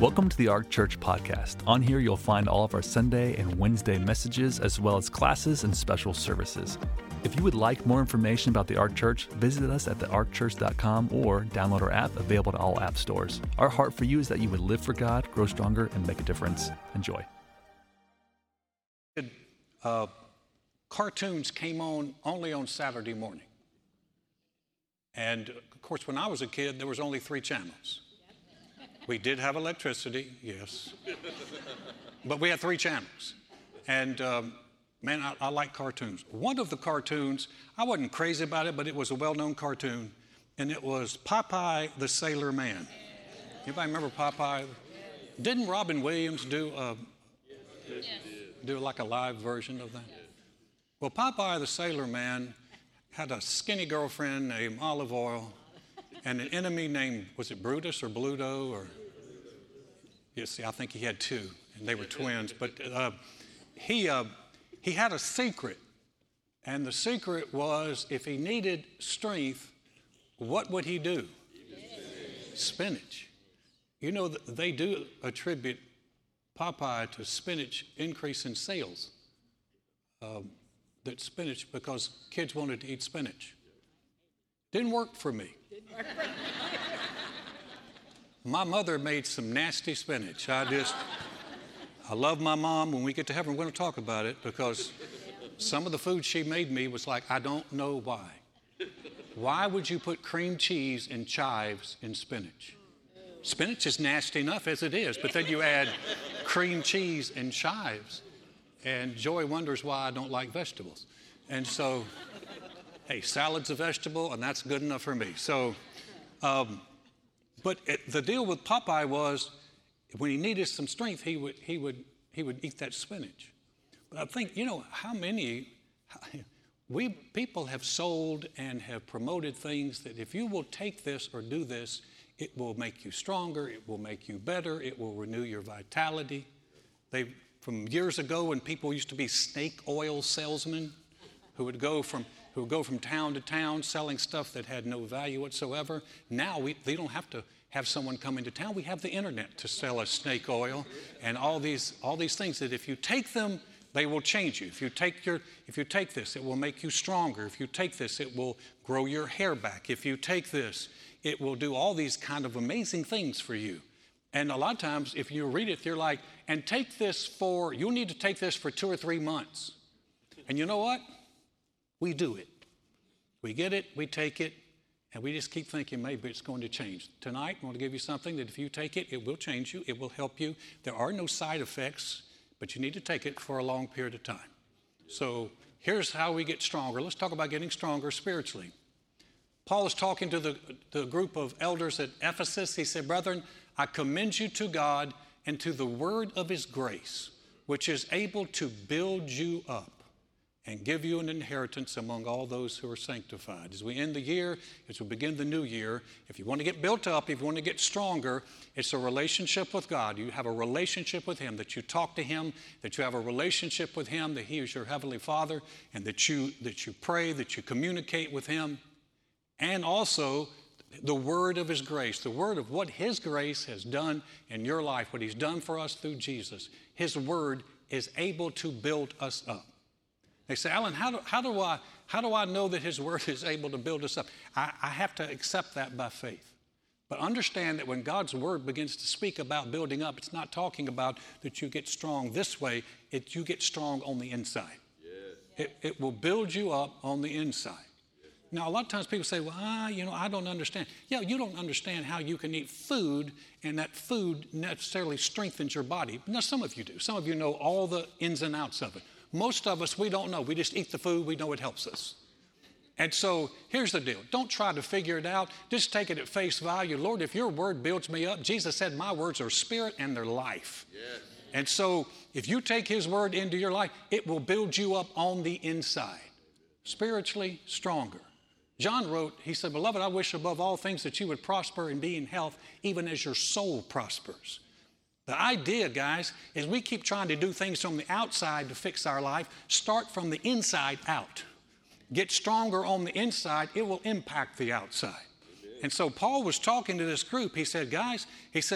Welcome to the Ark Church podcast. On here, you'll find all of our Sunday and Wednesday messages, as well as classes and special services. If you would like more information about the Ark Church, visit us at thearkchurch.com or download our app, available to all app stores. Our heart for you is that you would live for God, grow stronger, and make a difference. Enjoy. Cartoons came on only on Saturday morning. And, of course, when I was a kid, there was only 3 channels. We did have electricity, yes. But we had 3 channels. And, man, I like cartoons. One of the cartoons, I wasn't crazy about it, but it was a well-known cartoon. And it was Popeye the Sailor Man. Anybody remember Popeye? Didn't Robin Williams do like a live version of that? Well, Popeye the Sailor Man had a skinny girlfriend named Olive Oyl and an enemy named, was it Brutus or Bluto? Or you see, I think he had 2, and they were twins. But he had a secret, and the secret was if he needed strength, what would he do? Spinach. You know, they do attribute Popeye to spinach increase in sales. That spinach, because kids wanted to eat spinach. Didn't work for me. My mother made some nasty spinach. I love my mom. When we get to heaven, we're going to talk about it, because some of the food she made me was like, I don't know why. Why would you put cream cheese and chives in spinach? Spinach is nasty enough as it is, but then you add cream cheese and chives, and Joy wonders why I don't like vegetables. And so, hey, salad's a vegetable, and that's good enough for me. So, but the deal with Popeye was, when he needed some strength, he would eat that spinach. But I think, you know, people have sold and have promoted things that if you will take this or do this, it will make you stronger, it will make you better, it will renew your vitality. From years ago, when people used to be snake oil salesmen who would go from town to town selling stuff that had no value whatsoever. Now they don't have to have someone come into town. We have the internet to sell us snake oil and all these things that if you take them, they will change you. If you take this, it will make you stronger. If you take this, it will grow your hair back. If you take this, it will do all these kind of amazing things for you. And a lot of times, if you read it, you're like, and you'll need to take this for 2 or 3 months. And you know what? We do it. We get it, we take it, and we just keep thinking maybe it's going to change. Tonight, I want to give you something that if you take it, it will change you, it will help you. There are no side effects, but you need to take it for a long period of time. So here's how we get stronger. Let's talk about getting stronger spiritually. Paul is talking to the group of elders at Ephesus. He said, brethren, I commend you to God and to the word of his grace, which is able to build you up and give you an inheritance among all those who are sanctified. As we end the year, as we begin the new year, if you want to get built up, if you want to get stronger, it's a relationship with God. You have a relationship with him, that you talk to him, that you have a relationship with him, that he is your heavenly Father, and that you pray, that you communicate with him. And also the word of his grace, the word of what his grace has done in your life, what he's done for us through Jesus. His word is able to build us up. They say, Alan, how do I know that his word is able to build us up? I have to accept that by faith. But understand that when God's word begins to speak about building up, it's not talking about that you get strong this way, you get strong on the inside. Yes. It will build you up on the inside. Now, a lot of times people say, well, I don't understand. Yeah, you don't understand how you can eat food and that food necessarily strengthens your body. Now, some of you do. Some of you know all the ins and outs of it. Most of us, we don't know. We just eat the food. We know it helps us. And so here's the deal. Don't try to figure it out. Just take it at face value. Lord, if your word builds me up, Jesus said my words are spirit and they're life. Yes. And so if you take his word into your life, it will build you up on the inside, spiritually stronger. John wrote, he said, beloved, I wish above all things that you would prosper and be in health, even as your soul prospers. The idea, guys, is we keep trying to do things from the outside to fix our life. Start from the inside out. Get stronger on the inside. It will impact the outside. And so Paul was talking to this group. He said, guys, he said,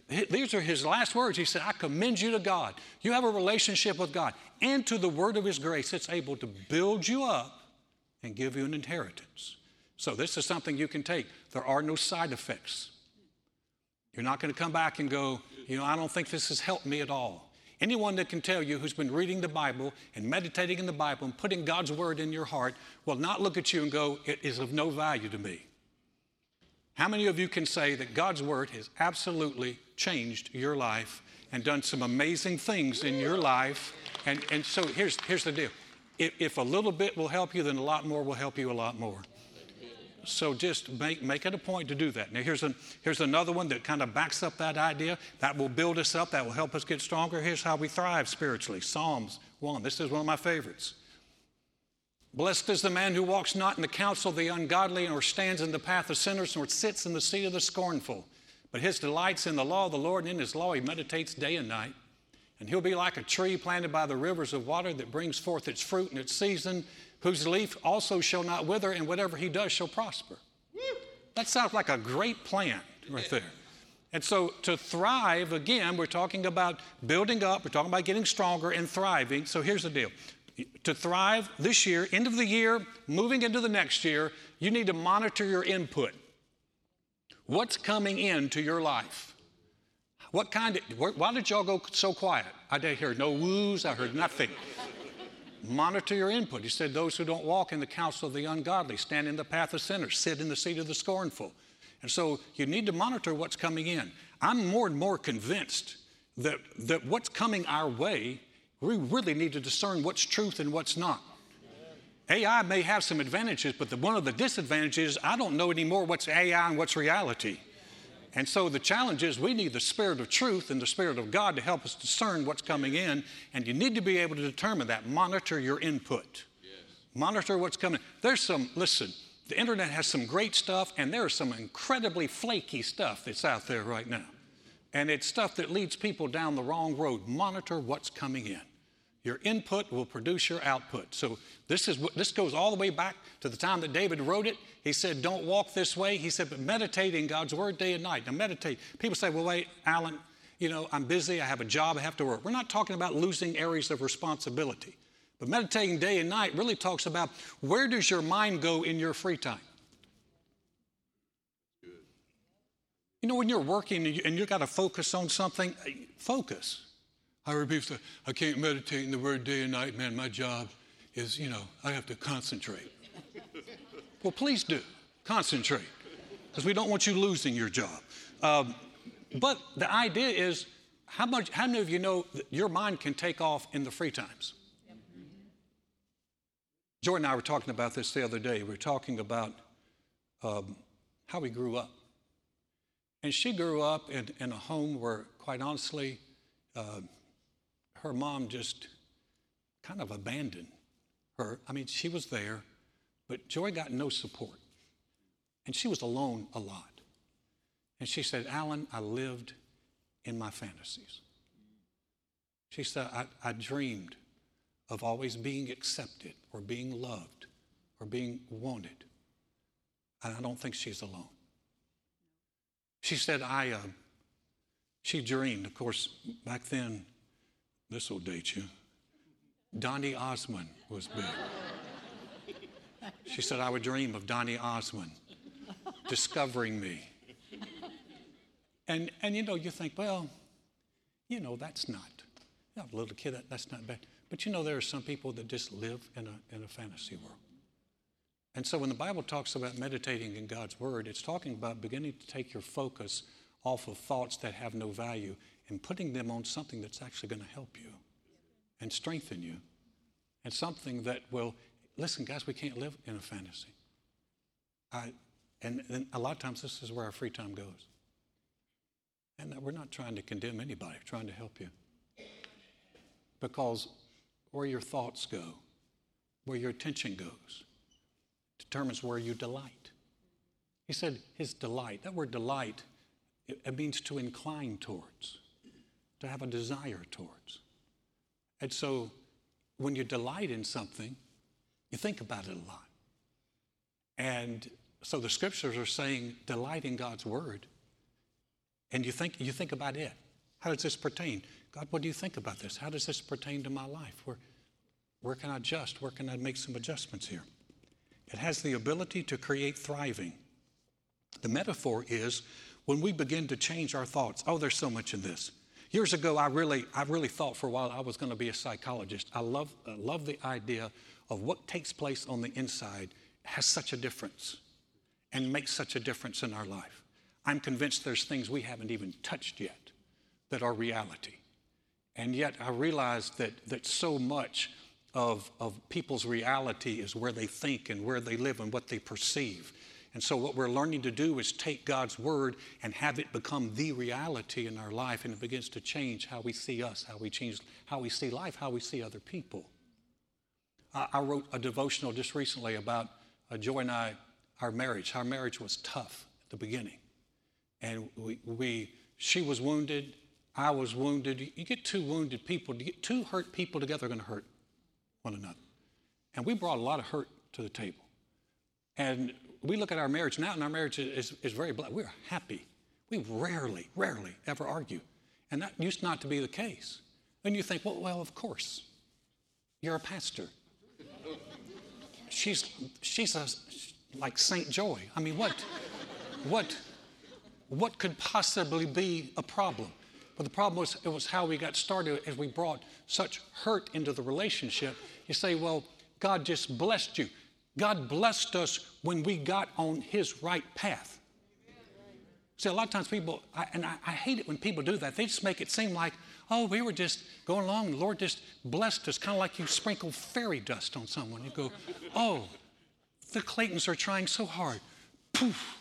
these are his last words. He said, I commend you to God. You have a relationship with God and to the word of his grace. It's able to build you up and give you an inheritance. So this is something you can take. There are no side effects. You're not going to come back and go, I don't think this has helped me at all. Anyone that can tell you who's been reading the Bible and meditating in the Bible and putting God's word in your heart will not look at you and go, it is of no value to me. How many of you can say that God's word has absolutely changed your life and done some amazing things in your life? And so here's the deal. If a little bit will help you, then a lot more will help you a lot more. So just make it a point to do that. Now here's another one that kind of backs up that idea. That will build us up. That will help us get stronger. Here's how we thrive spiritually. Psalms 1. This is one of my favorites. Blessed is the man who walks not in the counsel of the ungodly, nor stands in the path of sinners, nor sits in the seat of the scornful. But his delight's in the law of the Lord, and in his law he meditates day and night. And he'll be like a tree planted by the rivers of water that brings forth its fruit in its season, whose leaf also shall not wither, and whatever he does shall prosper. That sounds like a great plan right there. And so to thrive, again, we're talking about building up, we're talking about getting stronger and thriving. So here's the deal. To thrive this year, end of the year, moving into the next year, you need to monitor your input. What's coming into your life? Why did y'all go so quiet? I didn't hear no woos, I heard nothing. Monitor your input. He said, those who don't walk in the counsel of the ungodly, stand in the path of sinners, sit in the seat of the scornful. And so you need to monitor what's coming in. I'm more and more convinced that what's coming our way, we really need to discern what's truth and what's not. AI may have some advantages, but one of the disadvantages, I don't know anymore what's AI and what's reality. And so the challenge is we need the Spirit of truth and the Spirit of God to help us discern what's coming in, and you need to be able to determine that. Monitor your input. Yes. Monitor what's coming. Listen, the internet has some great stuff, and there's some incredibly flaky stuff that's out there right now. And it's stuff that leads people down the wrong road. Monitor what's coming in. Your input will produce your output. So this goes all the way back to the time that David wrote it. He said, don't walk this way. He said, but meditate in God's word day and night. Now meditate. People say, well, wait, Alan, I'm busy. I have a job. I have to work. We're not talking about losing areas of responsibility. But meditating day and night really talks about where does your mind go in your free time? When you're working and you've got to focus on something, focus. I heard people say, I can't meditate in the word day and night, man. My job is, I have to concentrate. Well, please do. Concentrate. Because we don't want you losing your job. But the idea is, how many of you know that your mind can take off in the free times? Joy and I were talking about this the other day. We were talking about how we grew up. And she grew up in a home where, quite honestly, her mom just kind of abandoned her. I mean, she was there, but Joy got no support. And she was alone a lot. And she said, Alan, I lived in my fantasies. She said, I dreamed of always being accepted or being loved or being wanted. And I don't think she's alone. She said, she dreamed, of course, back then, this will date you, Donny Osmond was big. She said, I would dream of Donny Osmond discovering me. And you think, well, that's not, a little kid, that's not bad. But there are some people that just live in a fantasy world. And so when the Bible talks about meditating in God's word, it's talking about beginning to take your focus off of thoughts that have no value and putting them on something that's actually going to help you and strengthen you, and something that will, listen, guys, we can't live in a fantasy. And a lot of times this is where our free time goes. And we're not trying to condemn anybody, we're trying to help you. Because where your thoughts go, where your attention goes, determines where you delight. He said his delight, that word delight, it means to incline towards, to have a desire towards. And so when you delight in something, you think about it a lot. And so the scriptures are saying delight in God's word. And you think about it. How does this pertain? God, what do you think about this? How does this pertain to my life? Where can I adjust? Where can I make some adjustments here? It has the ability to create thriving. The metaphor is when we begin to change our thoughts. Oh, there's so much in this. Years ago, I really thought for a while I was going to be a psychologist. I love the idea of what takes place on the inside has such a difference and makes such a difference in our life. I'm convinced there's things we haven't even touched yet that are reality. And yet I realize that so much of people's reality is where they think and where they live and what they perceive. And so what we're learning to do is take God's word and have it become the reality in our life, and it begins to change how we see us, how we see life, how we see other people. I wrote a devotional just recently about Joy and I, our marriage. Our marriage was tough at the beginning. And she was wounded, I was wounded. You get two wounded people, you get two hurt people together are going to hurt one another. And we brought a lot of hurt to the table. And we look at our marriage now, and our marriage is very blessed. We're happy. We rarely ever argue. And that used not to be the case. And you think, well, of course. You're a pastor. She's like Saint Joy. I mean, what could possibly be a problem? But the problem was how we got started as we brought such hurt into the relationship. You say, well, God just blessed you. God blessed us when we got on his right path. See, a lot of times people, I hate it when people do that. They just make it seem like, oh, we were just going along, and the Lord just blessed us, kind of like you sprinkle fairy dust on someone. You go, oh, the Claytons are trying so hard. Poof.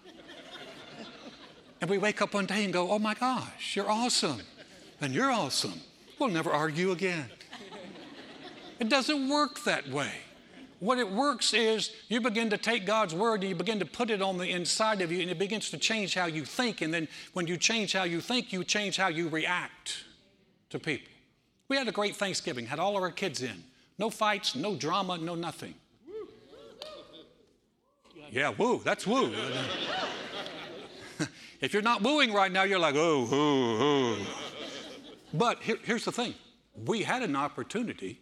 And we wake up one day and go, oh my gosh, you're awesome. And you're awesome. We'll never argue again. It doesn't work that way. What it works is you begin to take God's word and you begin to put it on the inside of you, and it begins to change how you think. And then when you change how you think, you change how you react to people. We had a great Thanksgiving, had all of our kids in. No fights, no drama, no nothing. Yeah, woo, that's woo. If you're not wooing right now, you're like, oh. But here's the thing. We had an opportunity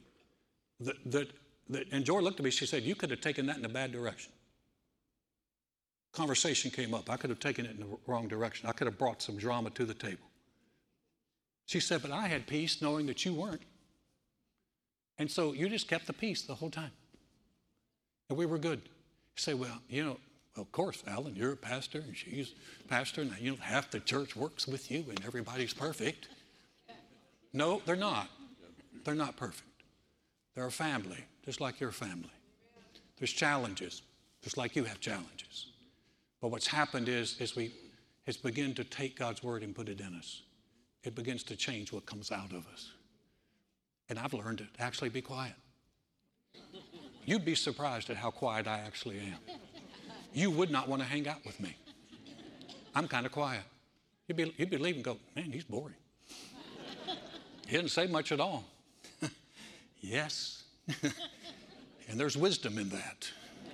and Joy looked at me, she said, you could have taken that in a bad direction. Conversation came up. I could have taken it in the wrong direction. I could have brought some drama to the table. She said, but I had peace knowing that you weren't. And so you just kept the peace the whole time. And we were good. You say, well, of course, Alan, you're a pastor and she's a pastor, and half the church works with you and everybody's perfect. No, they're not. They're not perfect. They're a family, just like your family. There's challenges, just like you have challenges. But what's happened is we begin to take God's word and put it in us. It begins to change what comes out of us. And I've learned to actually be quiet. You'd be surprised at how quiet I actually am. You would not want to hang out with me. I'm kind of quiet. You'd be leaving and go, man, he's boring. He didn't say much at all. Yes. And there's wisdom in that.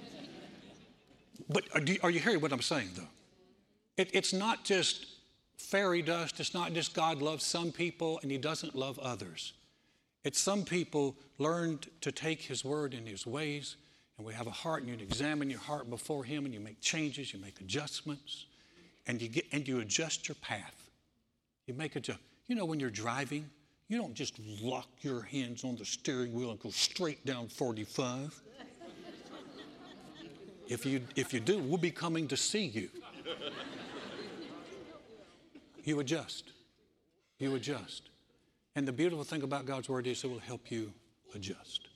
But are you hearing what I'm saying, though? It's not just fairy dust. It's not just God loves some people and he doesn't love others. It's some people learned to take his word and his ways, and we have a heart, and you examine your heart before him, and you make changes, you make adjustments, and you adjust your path. You make adjustments. When you're driving, you don't just lock your hands on the steering wheel and go straight down 45. If you do, we'll be coming to see you. You adjust. You adjust. And the beautiful thing about God's word is it will help you adjust.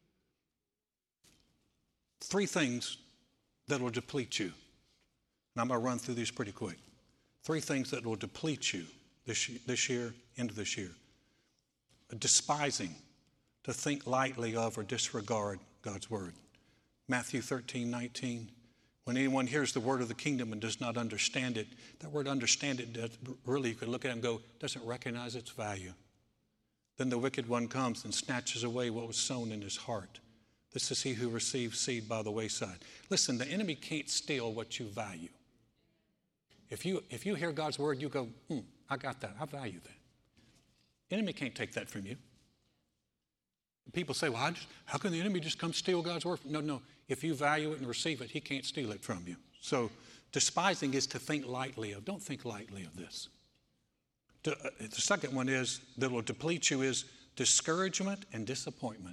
3 things that will deplete you. And I'm going to run through these pretty quick. 3 things that will deplete you this year, into this year. Despising, to think lightly of or disregard God's word. Matthew 13:19. When anyone hears the word of the kingdom and does not understand it, that word understand it, really you could look at it and go, doesn't recognize its value. Then the wicked one comes and snatches away what was sown in his heart. This is he who receives seed by the wayside. Listen, the enemy can't steal what you value. If you hear God's word, you go, I got that. I value that. Enemy can't take that from you. People say, well, how can the enemy just come steal God's word? No. If you value it and receive it, he can't steal it from you. So despising is to think lightly of. Don't think lightly of this. The second one is that will deplete you is discouragement and disappointment.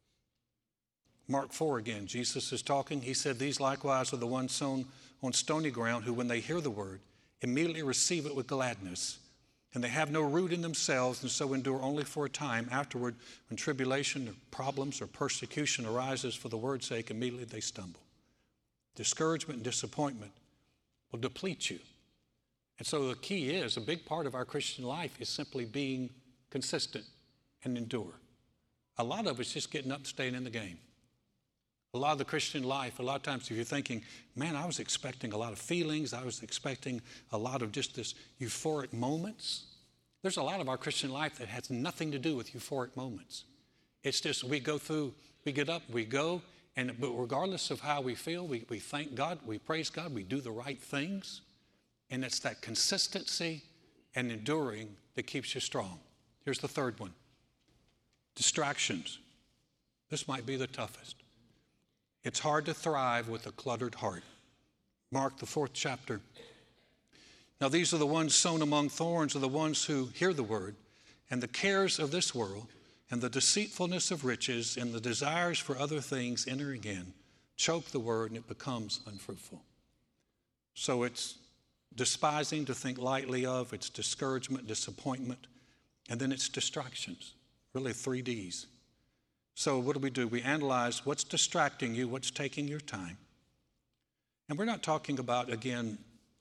Mark 4 again, Jesus is talking. He said, these likewise are the ones sown on stony ground who, when they hear the word, immediately receive it with gladness. And they have no root in themselves and so endure only for a time. Afterward, when tribulation or problems or persecution arises for the word's sake, immediately they stumble. Discouragement and disappointment will deplete you. And so the key is, a big part of our Christian life is simply being consistent and endure. A lot of it's just getting up and staying in the game. A lot of the Christian life, a lot of times if you're thinking, man, I was expecting a lot of feelings, I was expecting a lot of just this euphoric moments. There's a lot of our Christian life that has nothing to do with euphoric moments. It's just we go through, we get up, we go, but regardless of how we feel, we thank God, we praise God, we do the right things. And it's that consistency and enduring that keeps you strong. Here's the third one. Distractions. This might be the toughest. It's hard to thrive with a cluttered heart. Mark, the 4th chapter. Now these are the ones sown among thorns, are the ones who hear the word, and the cares of this world, and the deceitfulness of riches, and the desires for other things entering in, choke the word, and it becomes unfruitful. So it's despising to think lightly of, it's discouragement, disappointment, and then it's distractions. Really 3 Ds. So what do? We analyze what's distracting you, what's taking your time. And we're not talking about, again,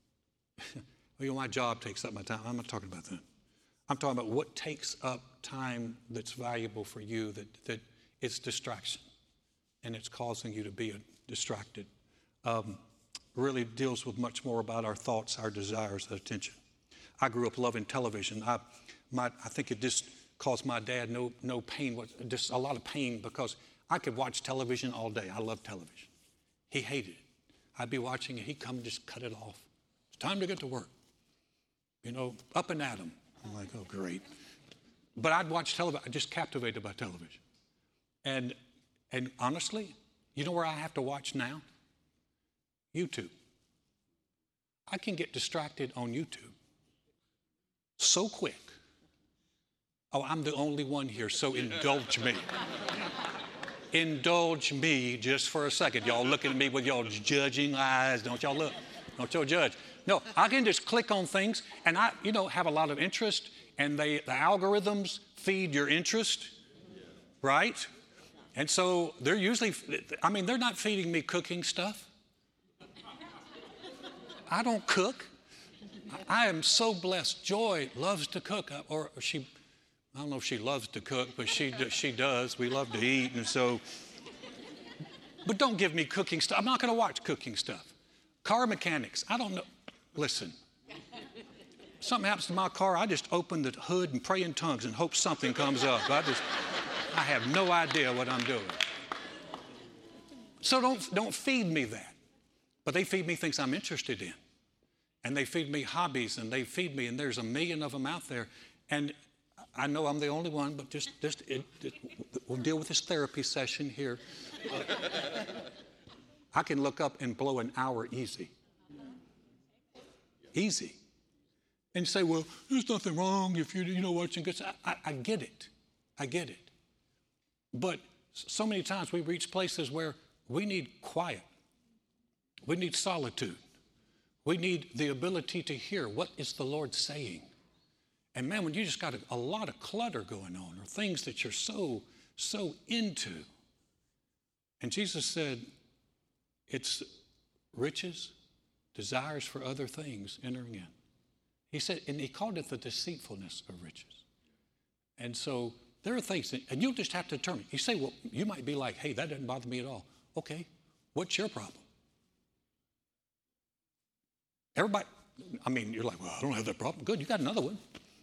my job takes up my time. I'm not talking about that. I'm talking about what takes up time that's valuable for you, that it's distraction, and it's causing you to be distracted. Really deals with much more about our thoughts, our desires, our attention. I grew up loving television. I think it just caused my dad no pain, just a lot of pain, because I could watch television all day. I love television. He hated it. I'd be watching it. He'd come and just cut it off. It's time to get to work. Up and at him. I'm like, oh, great. But I'd watch television. I'm just captivated by television. And honestly, you know where I have to watch now? YouTube. I can get distracted on YouTube so quick. Oh, I'm the only one here, so indulge me. Indulge me just for a second. Y'all looking at me with y'all judging eyes. Don't y'all look. Don't y'all judge. No, I can just click on things, and I, have a lot of interest, and the algorithms feed your interest, right? And so they're usually, they're not feeding me cooking stuff. I don't cook. I am so blessed. Joy loves to cook, or she, I don't know if she loves to cook, but she does. We love to eat, and so. But don't give me cooking stuff. I'm not going to watch cooking stuff. Car mechanics. I don't know. Listen. Something happens to my car, I just open the hood and pray in tongues and hope something comes up. I have no idea what I'm doing. So don't feed me that. But they feed me things I'm interested in. And they feed me hobbies, and they feed me, and there's a million of them out there. And I know I'm the only one, but we'll deal with this therapy session here. I can look up and blow an hour easy. Easy. And you say, well, there's nothing wrong if you're watching good stuff. I get it. I get it. But so many times we reach places where we need quiet. We need solitude. We need the ability to hear what is the Lord saying. And man, when you just got a lot of clutter going on, or things that you're so into. And Jesus said, it's riches, desires for other things entering in. He said, and he called it the deceitfulness of riches. And so there are things, and you'll just have to determine. You say, well, you might be like, hey, that doesn't bother me at all. Okay, what's your problem? Everybody, you're like, well, I don't have that problem. Good, you got another one.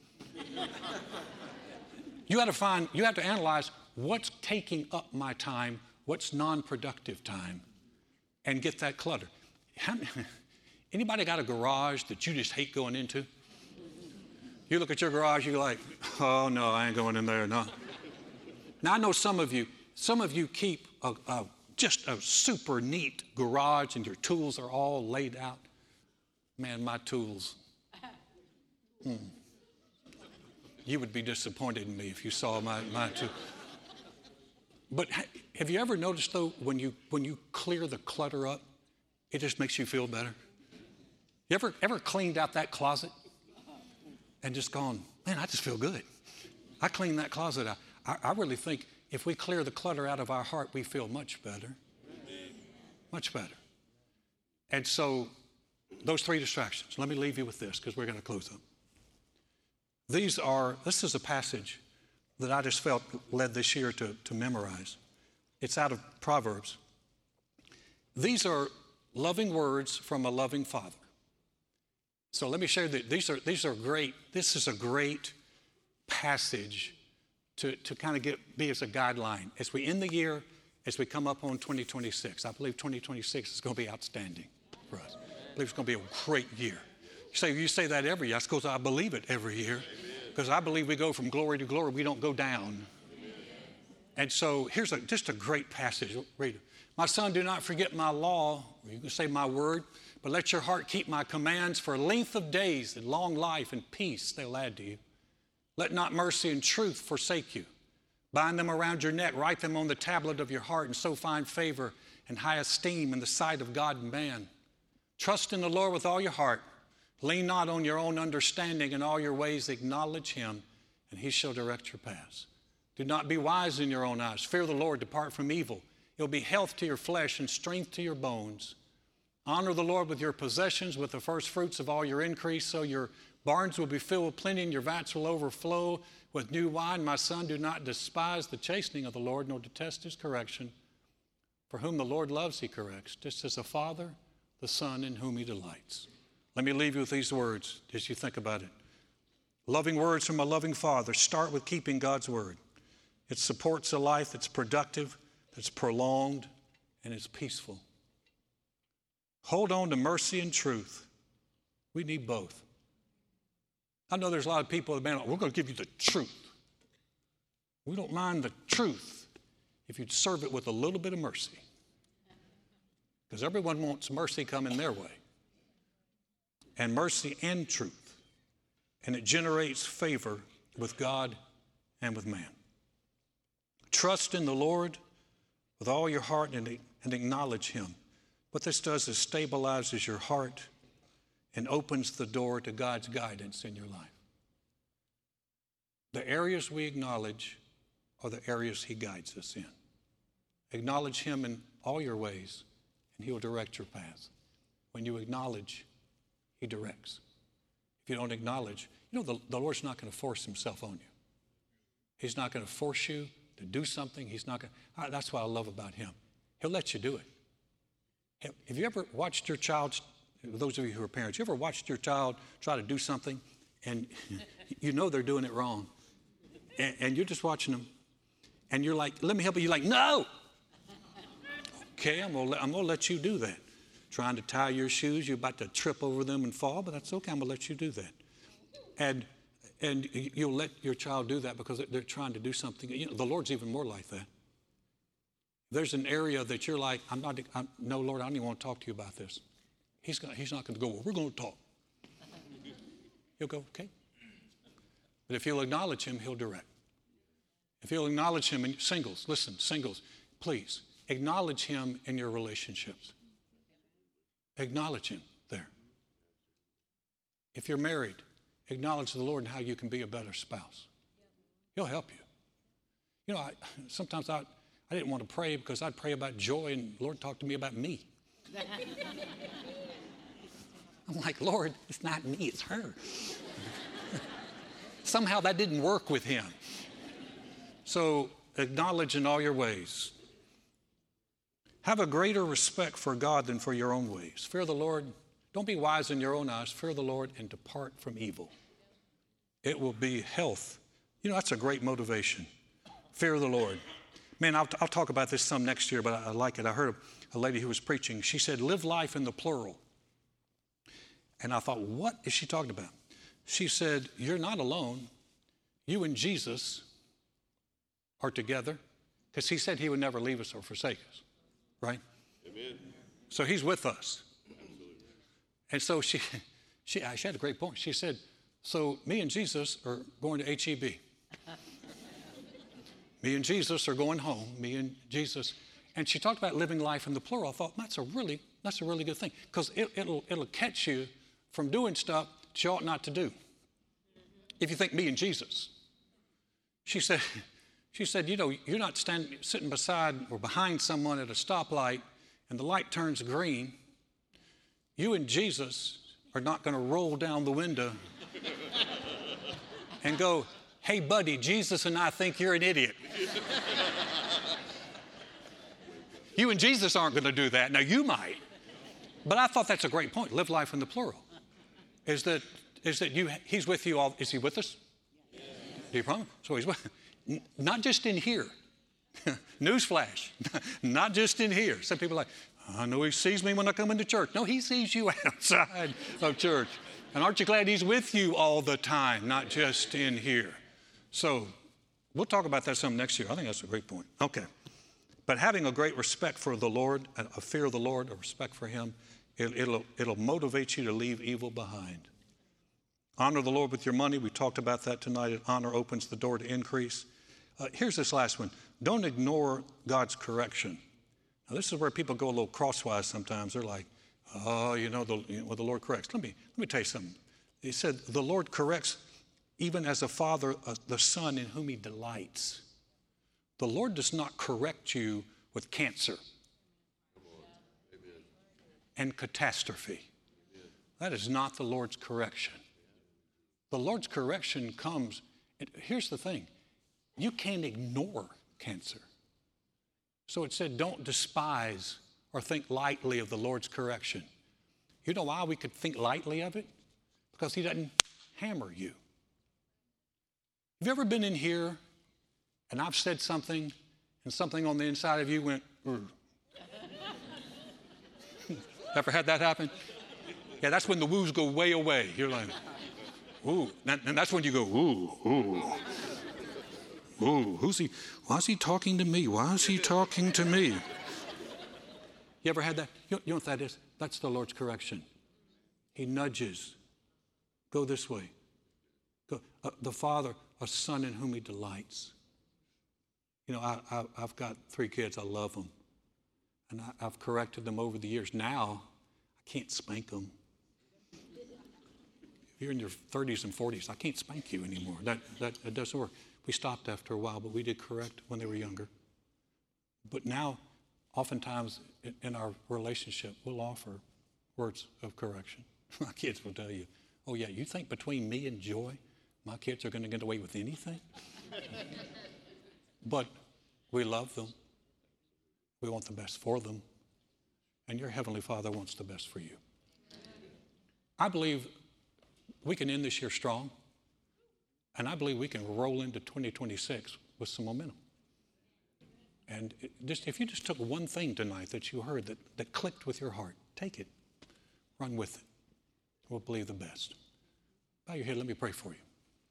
You have to analyze what's taking up my time, what's non-productive time, and get that clutter. Anybody got a garage that you just hate going into? You look at your garage, you're like, oh no, I ain't going in there, no. Now I know some of you keep just a super neat garage and your tools are all laid out. Man, my tools. You would be disappointed in me if you saw my tools. But have you ever noticed though, when you clear the clutter up, it just makes you feel better? You ever cleaned out that closet and just gone, man, I just feel good. I cleaned that closet out. I really think if we clear the clutter out of our heart, we feel much better. Much better. And so those 3 distractions. Let me leave you with this because we're going to close up. This is a passage that I just felt led this year to memorize. It's out of Proverbs. These are loving words from a loving Father. So let me share that these are great. This is a great passage to kind of be as a guideline as we end the year, as we come up on 2026. I believe 2026 is going to be outstanding for us. I believe it's going to be a great year. You say that every year. I suppose I believe it every year because I believe we go from glory to glory. We don't go down. And so here's just a great passage. Read it. My son, do not forget my law. You can say my word. But let your heart keep my commands for length of days and long life and peace they'll add to you. Let not mercy and truth forsake you. Bind them around your neck, write them on the tablet of your heart, and so find favor and high esteem in the sight of God and man. Trust in the Lord with all your heart. Lean not on your own understanding. In all your ways acknowledge him, and he shall direct your paths. Do not be wise in your own eyes. Fear the Lord, depart from evil. It will be health to your flesh and strength to your bones. Honor the Lord with your possessions, with the first fruits of all your increase, so your barns will be filled with plenty and your vats will overflow with new wine. My son, do not despise the chastening of the Lord, nor detest his correction. For whom the Lord loves, he corrects, just as a father, the son in whom he delights. Let me leave you with these words as you think about it. Loving words from a loving Father. Start with keeping God's word. It supports a life that's productive, that's prolonged, and it's peaceful. Hold on to mercy and truth. We need both. I know there's a lot of people that, man, we're going to give you the truth. We don't mind the truth if you'd serve it with a little bit of mercy. Because everyone wants mercy coming their way. And mercy and truth. And it generates favor with God and with man. Trust in the Lord with all your heart and acknowledge him. What this does is stabilizes your heart and opens the door to God's guidance in your life. The areas we acknowledge are the areas he guides us in. Acknowledge him in all your ways, and he'll direct your path. When you acknowledge, he directs. If you don't acknowledge, the Lord's not going to force himself on you. He's not going to force you to do something. That's what I love about him. He'll let you do it. Have you ever watched your child, those of you who are parents, you ever watched your child try to do something and you know they're doing it wrong? And you're just watching them and you're like, let me help you. You're like, no. Okay, I'm gonna let you do that. Trying to tie your shoes, you're about to trip over them and fall, but that's okay, I'm gonna let you do that. And you'll let your child do that because they're trying to do something. The Lord's even more like that. There's an area that you're like, no, Lord, I don't even want to talk to you about this. He's not going to go, well, we're going to talk. He'll go, okay. But if you'll acknowledge him, he'll direct. If you'll acknowledge him in singles, listen, singles, please, acknowledge him in your relationships. Acknowledge him there. If you're married, acknowledge the Lord and how you can be a better spouse. He'll help you. Sometimes I didn't want to pray because I'd pray about joy and the Lord talked to me about me. I'm like, Lord, it's not me, it's her. Somehow that didn't work with him. So acknowledge in all your ways. Have a greater respect for God than for your own ways. Fear the Lord. Don't be wise in your own eyes. Fear the Lord and depart from evil. It will be health. That's a great motivation. Fear the Lord. Man, I'll talk about this some next year, but I like it. I heard a lady who was preaching. She said, live life in the plural. And I thought, what is she talking about? She said, you're not alone. You and Jesus are together. Because he said he would never leave us or forsake us, right? Amen. So he's with us. Absolutely. And so she had a great point. She said, so me and Jesus are going to H-E-B. Me and Jesus are going home. Me and Jesus. And she talked about living life in the plural. I thought, that's a really good thing. Because it'll catch you from doing stuff that you ought not to do. If you think me and Jesus. She said, you know, you're not sitting beside or behind someone at a stoplight and the light turns green. You and Jesus are not going to roll down the window and go, hey, buddy, Jesus and I think you're an idiot. You and Jesus aren't going to do that. Now, you might. But I thought that's a great point. Live life in the plural. Is that he's with you all. Is he with us? Yes. Do you promise? So he's with. Not just in here. Newsflash. Not just in here. Some people are like, I know he sees me when I come into church. No, he sees you outside of church. And aren't you glad he's with you all the time, not just in here? So we'll talk about that some next year. I think that's a great point. Okay. But having a great respect for the Lord, a fear of the Lord, a respect for him, it'll motivate you to leave evil behind. Honor the Lord with your money. We talked about that tonight. Honor opens the door to increase. Here's this last one. Don't ignore God's correction. Now, this is where people go a little crosswise sometimes. They're like, oh, the Lord corrects. Let me tell you something. He said, the Lord corrects even as a father, the son in whom he delights. The Lord does not correct you with cancer and catastrophe. That is not the Lord's correction. The Lord's correction comes, and here's the thing, you can't ignore cancer. So it said, don't despise or think lightly of the Lord's correction. You know why we could think lightly of it? Because he doesn't hammer you. Have you ever been in here and I've said something and something on the inside of you went, Ever had that happen? Yeah, that's when the woos go way away. You're like, ooh. And that's when you go, ooh. Who's he? Why is he talking to me? Why is he talking to me? You ever had that? You know what that is? That's the Lord's correction. He nudges. Go this way. Go. The Father, a son in whom he delights. You know, I've got 3 kids. I love them. And I've corrected them over the years. Now, I can't spank them. If you're in your 30s and 40s, I can't spank you anymore. That doesn't work. We stopped after a while, but we did correct when they were younger. But now, oftentimes in our relationship, we'll offer words of correction. My kids will tell you, oh yeah, you think between me and Joy, my kids are going to get away with anything? But we love them. We want the best for them. And your Heavenly Father wants the best for you. I believe we can end this year strong. And I believe we can roll into 2026 with some momentum. And if you just took one thing tonight that you heard that clicked with your heart, take it, run with it. We'll believe the best. Bow your head, let me pray for you.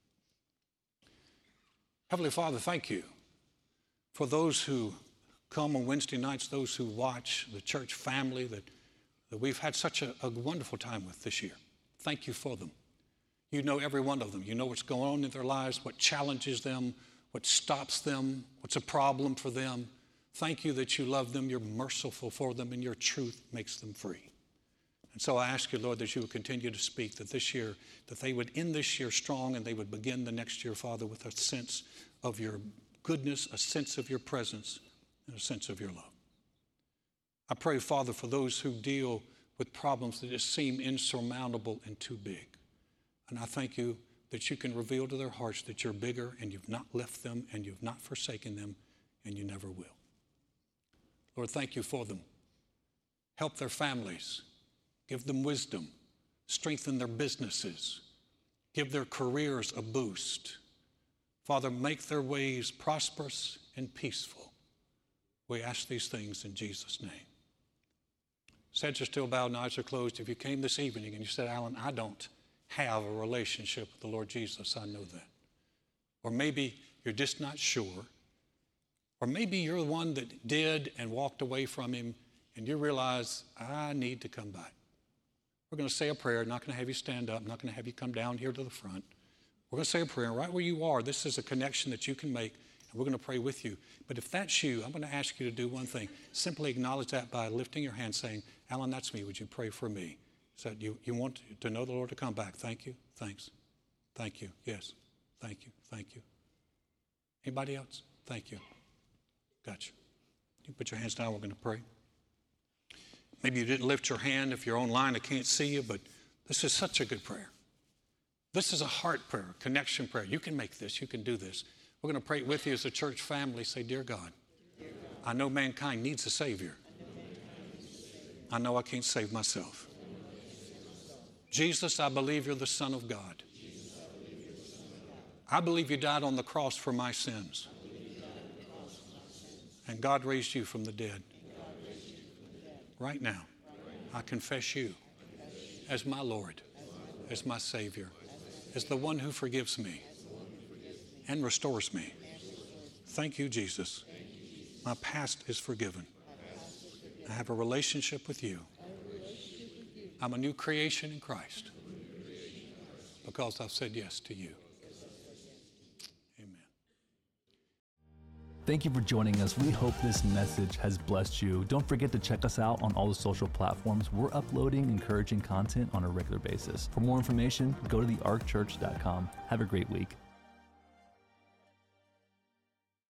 Heavenly Father, thank you for those who come on Wednesday nights, those who watch, the church family that we've had such a wonderful time with this year. Thank you for them. You know every one of them. You know what's going on in their lives, what challenges them, what stops them, what's a problem for them. Thank you that you love them, you're merciful for them, and your truth makes them free. And so I ask you, Lord, that you would continue to speak, that this year, that they would end this year strong and they would begin the next year, Father, with a sense of your goodness, a sense of your presence, and a sense of your love. I pray, Father, for those who deal with problems that just seem insurmountable and too big. And I thank you that you can reveal to their hearts that you're bigger and you've not left them and you've not forsaken them and you never will. Lord, thank you for them. Help their families. Give them wisdom. Strengthen their businesses. Give their careers a boost. Father, make their ways prosperous and peaceful. We ask these things in Jesus' name. Heads are still bowed and eyes are closed. If you came this evening and you said, Alan, I don't have a relationship with the Lord Jesus, I know that. Or maybe you're just not sure. Or maybe you're the one that did and walked away from him and you realize, I need to come back. We're going to say a prayer. I'm not going to have you stand up. I'm not going to have you come down here to the front. We're going to say a prayer. Right where you are, this is a connection that you can make, and we're going to pray with you. But if that's you, I'm going to ask you to do one thing. Simply acknowledge that by lifting your hand saying, Alan, that's me. Would you pray for me? So you want to know the Lord to come back. Thank you. Thanks. Thank you. Yes. Thank you. Thank you. Anybody else? Thank you. Gotcha. You put your hands down. We're going to pray. Maybe you didn't lift your hand. If you're online, I can't see you, but this is such a good prayer. This is a heart prayer, connection prayer. You can make this. You can do this. We're going to pray with you as a church family. Say, Dear God, I know mankind needs a Savior. I know I can't save myself. Jesus, I believe you're the Son of God. I believe you died on the cross for my sins. And God raised you from the dead. Right now, I confess you as my Lord, as my Savior, as the one who forgives me and restores me. Thank you, Jesus. My past is forgiven. I have a relationship with you. I'm a new creation in Christ because I've said yes to you. Thank you for joining us. We hope this message has blessed you. Don't forget to check us out on all the social platforms. We're uploading encouraging content on a regular basis. For more information, go to thearkchurch.com. Have a great week.